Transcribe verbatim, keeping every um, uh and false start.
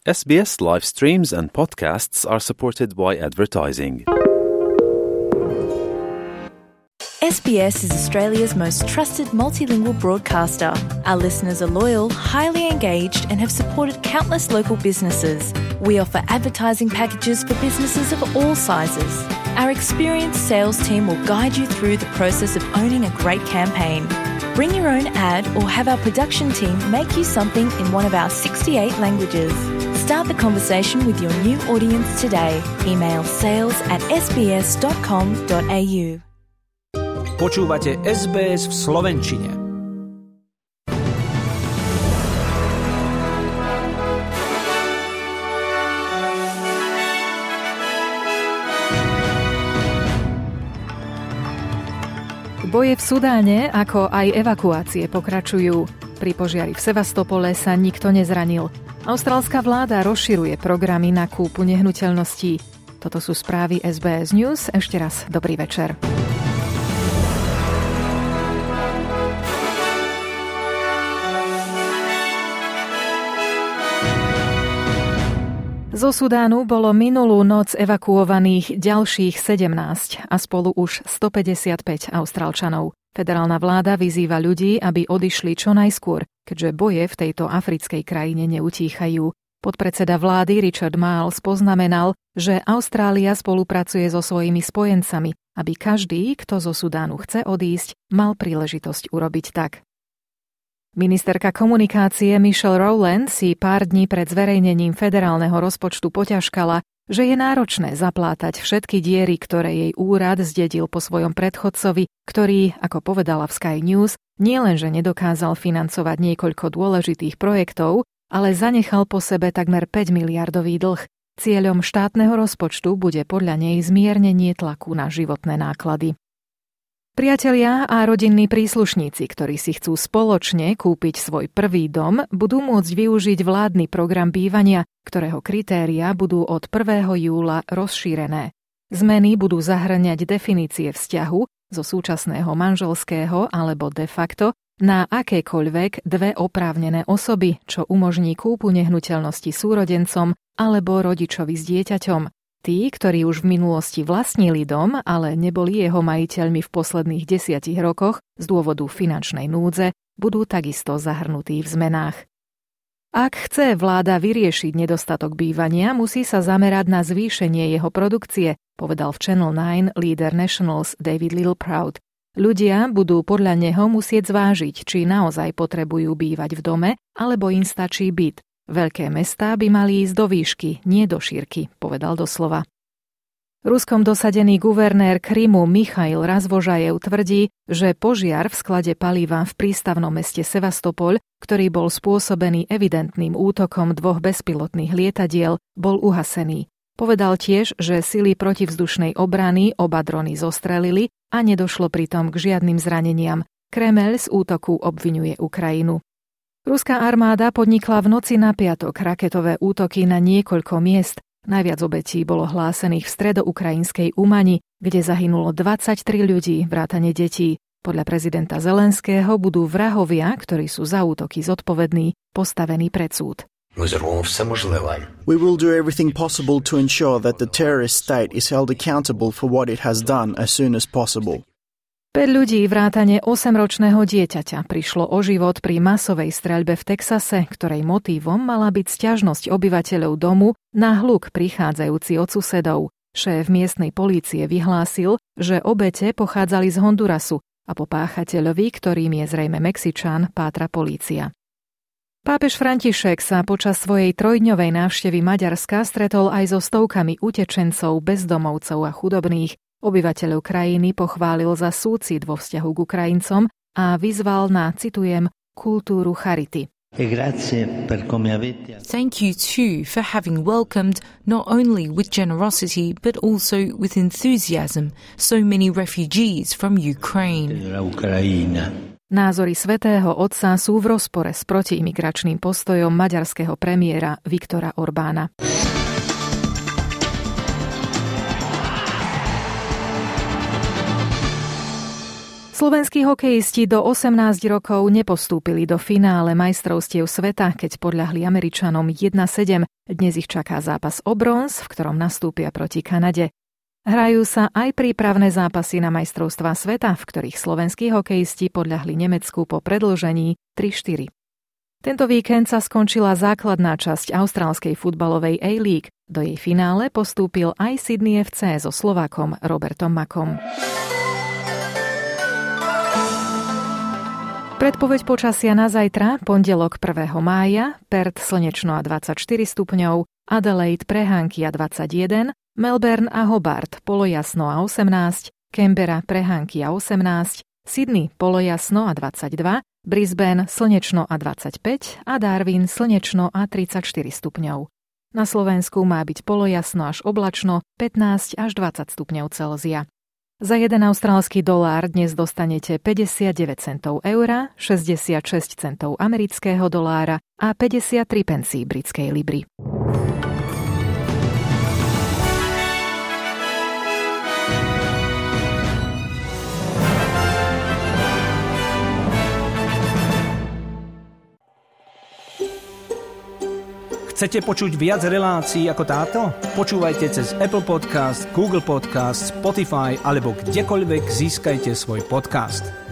S B S live streams and podcasts are supported by advertising. S B S is Australia's most trusted multilingual broadcaster. Our listeners are loyal, highly engaged, and have supported countless local businesses. We offer advertising packages for businesses of all sizes. Our experienced sales team will guide you through the process of owning a great campaign. Bring your own ad or have our production team make you something in one of our sixty-eight languages. Start the conversation with your new audience today. Email sales at s b s dot com dot a u. Počúvate es bé es v slovenčine. Boje v Sudáne, ako aj evakuácie pokračujú. Pri požiari v Sevastopole sa nikto nezranil. Austrálska vláda rozširuje programy na kúpu nehnuteľností. Toto sú správy es bé es News. Ešte raz dobrý večer. Zo Sudánu bolo minulú noc evakuovaných ďalších sedemnásť a spolu už stopäťdesiatpäť Austrálčanov. Federálna vláda vyzýva ľudí, aby odišli čo najskôr, keďže boje v tejto africkej krajine neutíchajú. Podpredseda vlády Richard Marles poznamenal, že Austrália spolupracuje so svojimi spojencami, aby každý, kto zo Sudánu chce odísť, mal príležitosť urobiť tak. Ministerka komunikácie Michelle Rowland si pár dní pred zverejnením federálneho rozpočtu poťažkala, že je náročné zaplátať všetky diery, ktoré jej úrad zdedil po svojom predchodcovi, ktorý, ako povedala v Sky News, nielenže nedokázal financovať niekoľko dôležitých projektov, ale zanechal po sebe takmer päť miliardový dlh. Cieľom štátneho rozpočtu bude podľa nej zmiernenie tlaku na životné náklady. Priatelia a rodinní príslušníci, ktorí si chcú spoločne kúpiť svoj prvý dom, budú môcť využiť vládny program bývania, ktorého kritériá budú od prvého júla rozšírené. Zmeny budú zahŕňať definície vzťahu zo súčasného manželského alebo de facto na akékoľvek dve oprávnené osoby, čo umožní kúpu nehnuteľnosti súrodencom alebo rodičovi s dieťaťom. Tí, ktorí už v minulosti vlastnili dom, ale neboli jeho majiteľmi v posledných desiatich rokoch z dôvodu finančnej núdze, budú takisto zahrnutí v zmenách. Ak chce vláda vyriešiť nedostatok bývania, musí sa zamerať na zvýšenie jeho produkcie, povedal v Channel nine líder Nationals David Littleproud. Ľudia budú podľa neho musieť zvážiť, či naozaj potrebujú bývať v dome, alebo im stačí byt. Veľké mestá by mali ísť do výšky, nie do šírky, povedal doslova. Ruskom dosadený guvernér Krymu Michail Razvožajev tvrdí, že požiar v sklade paliva v prístavnom meste Sevastopol, ktorý bol spôsobený evidentným útokom dvoch bezpilotných lietadiel, bol uhasený. Povedal tiež, že sily protivzdušnej obrany oba drony zostrelili a nedošlo pritom k žiadnym zraneniam. Kremeľ z útoku obviňuje Ukrajinu. Ruská armáda podnikla v noci na piatok raketové útoky na niekoľko miest. Najviac obetí bolo hlásených v stredoukrajinskej Umani, kde zahynulo dvadsaťtri ľudí, vrátane detí. Podľa prezidenta Zelenského budú vrahovia, ktorí sú za útoky zodpovední, postavení pred súd. We will do everything possible to ensure that the terrorist state is held accountable for what it has done as soon as possible. päť ľudí vrátane osemročného dieťaťa prišlo o život pri masovej streľbe v Texase, ktorej motívom mala byť sťažnosť obyvateľov domu na hluk prichádzajúci od susedov. Šéf miestnej polície vyhlásil, že obete pochádzali z Hondurasu a po páchateľovi, ktorým je zrejme Mexičan, pátra polícia. Pápež František sa počas svojej trojdňovej návštevy Maďarska stretol aj so stovkami utečencov, bezdomovcov a chudobných. Obyvateľov krajiny pochválil za súcit vo vzťahu k Ukrajincom a vyzval na, citujem, kultúru charity. Thank you too for having welcomed not only with generosity but also with enthusiasm so many refugees from Ukraine. Názory svätého Otca sú v rozpore s protiimigračným postojom maďarského premiéra Viktora Orbána. Slovenskí hokejisti do osemnásť rokov nepostúpili do finále majstrovstiev sveta, keď podľahli Američanom jedna sedem. Dnes ich čaká zápas o bronz, v ktorom nastúpia proti Kanade. Hrajú sa aj prípravné zápasy na majstrovstvá sveta, v ktorých slovenskí hokejisti podľahli Nemecku po predĺžení tri štyri. Tento víkend sa skončila základná časť austrálskej futbalovej A-League. Do jej finále postúpil aj Sydney ef cé so Slovákom Robertom Makom. Predpoveď počasia na zajtra, pondelok prvého mája, Perth slnečno a dvadsaťštyri stupňov, Adelaide prehánky a dvadsaťjeden, Melbourne a Hobart polojasno a osemnásť, Canberra prehánky a osemnásť, Sydney polojasno a dvadsaťdva, Brisbane slnečno a dvadsaťpäť a Darwin slnečno a tridsaťštyri stupňov. Na Slovensku má byť polojasno až oblačno, pätnásť až dvadsať stupňov Celzia. Za jeden austrálsky dolár dnes dostanete päťdesiatdeväť centov eura, šesťdesiatšesť centov amerického dolára a päťdesiattri pencí britskej libry. Chcete počuť viac relácií ako táto? Počúvajte cez Apple Podcast, Google Podcast, Spotify alebo kdekoľvek získajte svoj podcast.